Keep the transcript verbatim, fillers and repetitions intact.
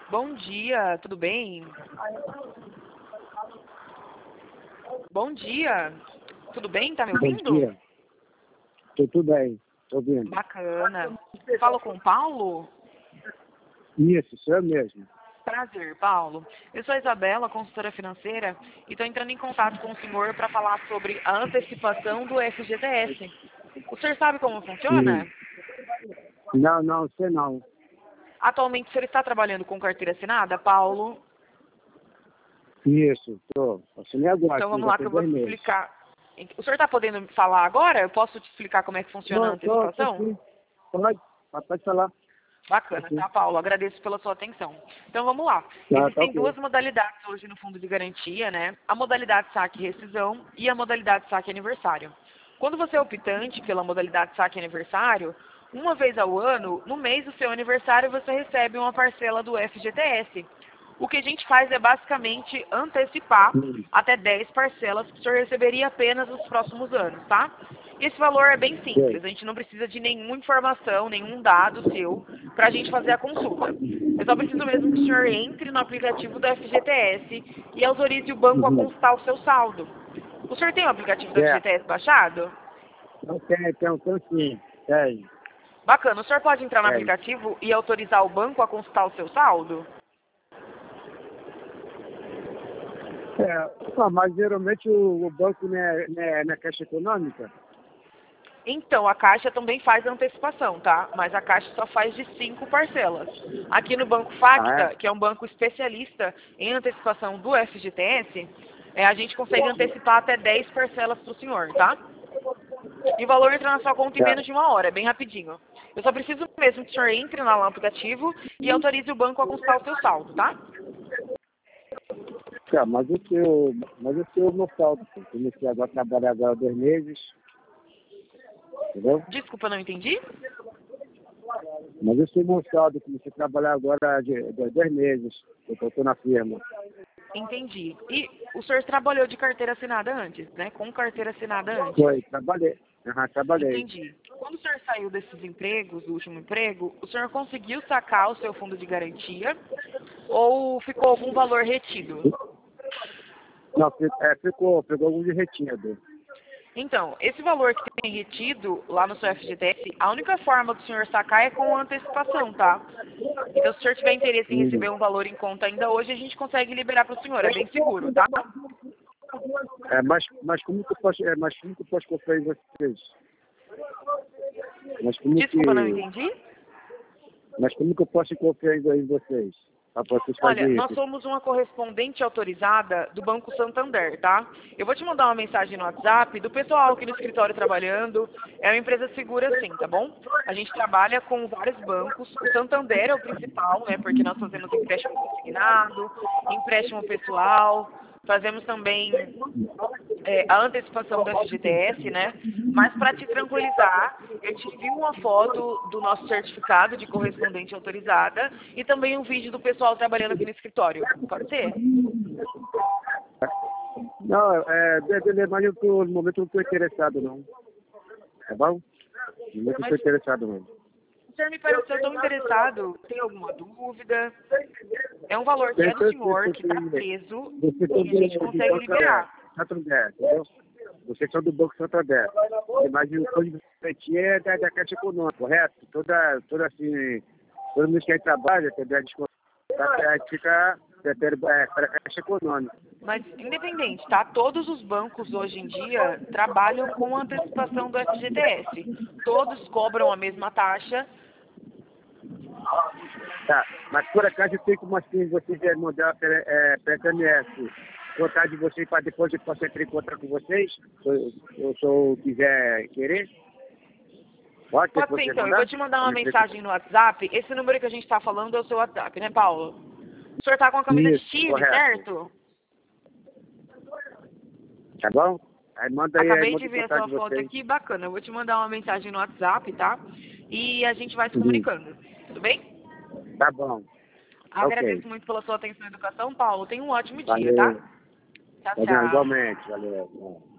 Bom dia, tudo bem? Bom dia, tudo bem? Tá me Bom ouvindo? dia. Tô tudo bem, tô ouvindo. Bacana. Falo com o Paulo? Isso, sou eu mesmo. Prazer, Paulo. Eu sou a Isabela, consultora financeira, e estou entrando em contato com o senhor para falar sobre a antecipação do F G T S. O senhor sabe como funciona? Hum. Não, não, sei não. Atualmente, o senhor está trabalhando com carteira assinada, Paulo? Isso, tô. Assinei agora, Então sim, vamos já lá que tem eu vou dois te meses. explicar. O senhor está podendo me falar agora? Eu posso te explicar como é que funciona a Tô, tô, tô antecipação? sim. Pode, pode falar. Tá Bacana, sim. tá, Paulo? Agradeço pela sua atenção. Então vamos lá. Tá, tá Existem ok. duas modalidades hoje no fundo de garantia, né? A modalidade saque e rescisão e a modalidade saque e aniversário. Quando você é optante pela modalidade saque e aniversário, uma vez ao ano, no mês do seu aniversário, você recebe uma parcela do F G T S. O que a gente faz é basicamente antecipar Hum. até dez parcelas que o senhor receberia apenas nos próximos anos, tá? Esse valor é bem Sei. simples, a gente não precisa de nenhuma informação, nenhum dado seu para a gente fazer a consulta. Eu só preciso mesmo que o senhor entre no aplicativo do F G T S e autorize o banco a Uhum. consultar o seu saldo. O senhor tem o aplicativo do É. F G T S baixado? Não tem, tem, tem sim. Tem, Bacana, o senhor pode entrar no tem. aplicativo e autorizar o banco a consultar o seu saldo? É, não, mas geralmente o, o banco não é, não, é, não é Caixa Econômica? Então, a Caixa também faz antecipação, tá? Mas a Caixa só faz de cinco parcelas. Aqui no Banco Ah, Facta, é? que é um banco especialista em antecipação do F G T S, é, a gente consegue antecipar até dez parcelas para o senhor, tá? E o valor entra na sua conta em Tá. menos de uma hora, é bem rapidinho. Eu só preciso mesmo que o senhor entre lá no aplicativo e autorize o banco a consultar o seu saldo, tá? Tá, mas o seu, mas o seu não falta. Eu comecei agora a trabalhar agora há dois meses, entendeu? Desculpa, não entendi? Mas eu sou moçado, comecei a trabalhar agora de, de dois meses, eu estou na firma. Entendi. E o senhor trabalhou de carteira assinada antes, né? Com carteira assinada antes. Foi, trabalhei. Aham, trabalhei. Entendi. Quando o senhor saiu desses empregos, do último emprego, o senhor conseguiu sacar o seu fundo de garantia ou ficou algum valor retido? Não, fi- é, ficou, pegou algum de retido. Então, esse valor que tem retido lá no seu F G T S, a única forma do senhor sacar é com antecipação, tá? Então, se o senhor tiver interesse em Hum. receber um valor em conta ainda hoje, a gente consegue liberar para o senhor. É bem seguro, tá? É, mas, mas como que eu posso, é, mas como que eu posso confiar em vocês? Mas como Desculpa, não que, entendi. mas como que eu posso confiar em vocês? Para vocês Olha, fazerem nós isso? somos uma correspondente autorizada do Banco Santander, tá? Eu vou te mandar uma mensagem no WhatsApp do pessoal aqui no escritório trabalhando. É uma empresa segura sim, tá bom? A gente trabalha com vários bancos. O Santander é o principal, né? Porque nós fazemos empréstimo consignado, empréstimo pessoal, fazemos também é, a antecipação do F G T S, né? Mas para te tranquilizar, eu te envio uma foto do nosso certificado de correspondente autorizada e também um vídeo do pessoal trabalhando aqui no escritório. Pode ser? Não, é, beleza, mas eu tô, no momento eu não estou interessado não. Tá bom? No momento eu não Mas estou interessado não. o senhor me pareceu tão interessado. Tem alguma dúvida? É um valor que é do Você senhor, que está preso você e a gente do, do consegue Santander, liberar. Santander, entendeu? Vocês são do Banco Santander. Mas o código de garantia é da, da Caixa Econômica, correto? Toda, toda assim, todo mundo que aí trabalha, entendeu? A gente fica para a Caixa Econômica. Mas, independente, tá? Todos os bancos hoje em dia trabalham com antecipação do F G T S. Todos cobram a mesma taxa. Tá, mas por acaso tem como assim vocês é, mandar para é, S M S, contar de vocês para depois eu possa entrar em contato com vocês, se eu, eu, se eu quiser querer? Pode ter Pode ser, você então. Eu mandar? vou te mandar uma Eu entrei em mensagem no WhatsApp. Esse número que a gente está falando é o seu WhatsApp, né, Paulo? O senhor tá com a camisa de Isso, time, correto. certo? Tá bom? Aí manda aí, aí Acabei manda de o ver a contato sua de foto vocês. aqui. Bacana. Eu vou te mandar uma mensagem no WhatsApp, tá? E a gente vai se Uhum. comunicando. Tudo bem? Tá bom. Ok. Agradeço muito pela sua atenção e educação, Paulo. Tenha um ótimo dia, tá? Valeu. Tchau, Valeu, tchau. igualmente. Valeu.